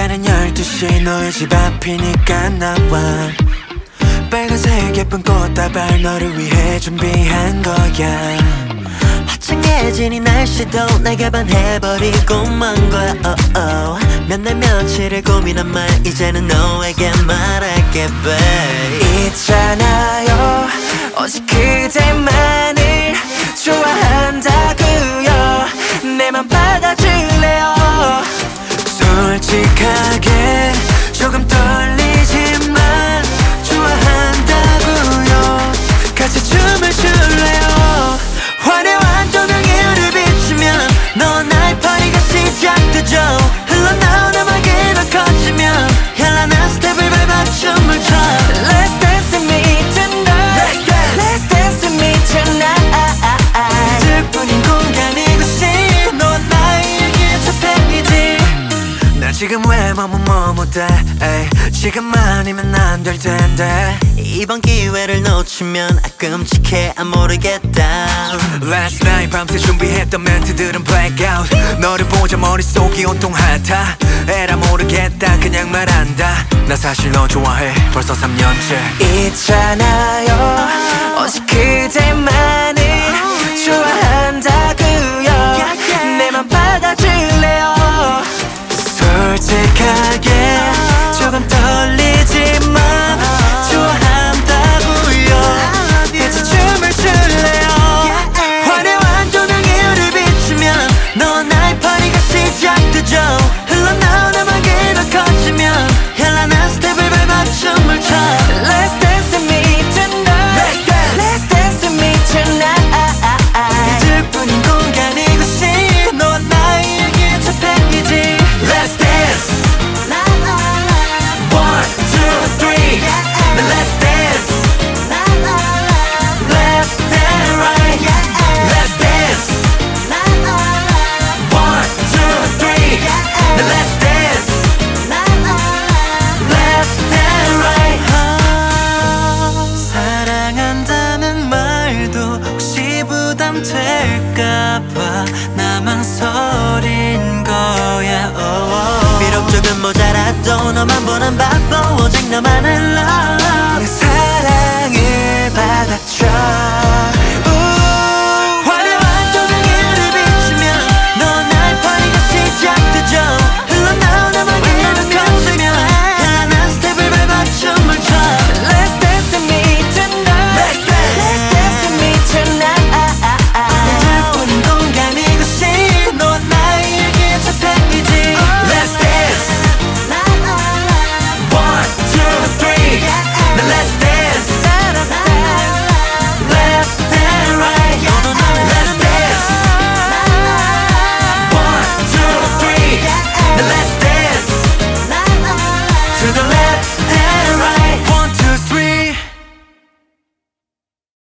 시간은 12시 너의 집 앞이니까 나와 빨간색 예쁜 꽃다발 너를 위해 준비한 거야 화창해진 이 날씨도 내가 반해버리고 만 거야 몇 날 며칠을 고민한 말 이제는 너에게 말할게 babe 있잖아요 오직 그대만을 좋아한다고요 내 맘 받아줄래요 솔직하게 조금 떨리지만 좋아한다고요 같이 춤을 출래요 화려한 조명에 비추면 너와 나의 파티가 시작되죠 흘러나온 음악이 더 커지면 현란한 스텝을 밟아 춤을 춰 Let's dance with me tonight Let's dance with me tonight 둘뿐인 공간 이곳이 너와 나에게 첫 팬이지 난 지금 왜 머뭇머뭇해 지금 아니면 안 될 텐데 이번 기회를 놓치면 끔찍해 안 모르겠다 Last night 밤새 준비했던 멘트들은 blackout 너를 보자 머릿속이 온통 핫하 에라 모르겠다 그냥 말한다 나 사실 너 좋아해 벌써 3년째 있잖아요 오직 그대만을 좋아한다고요 내 맘 받아줄래요 솔직하게 조금 떨리지만 좋아한다고요 같이 춤을 출래요 화려한 조명에 비추면 너와 나의 파티가 시작되죠 흘러나온 음악이 더 커지면 현란한 스텝을 밟아 춤을 춰 Let's dance with me tonight Let's dance with me tonight 둘뿐인 공간 이곳이 너와 나에게 첫 팬이지 Let's dance One, two, three Now let's dance Left and right Let's dance One, two, three Now let's dance Left and right 사랑한다는 말도 혹시 부담될까봐 나만 소린 거야 비록 조금 모자라도 너만 보는 바보 오직 너만을 love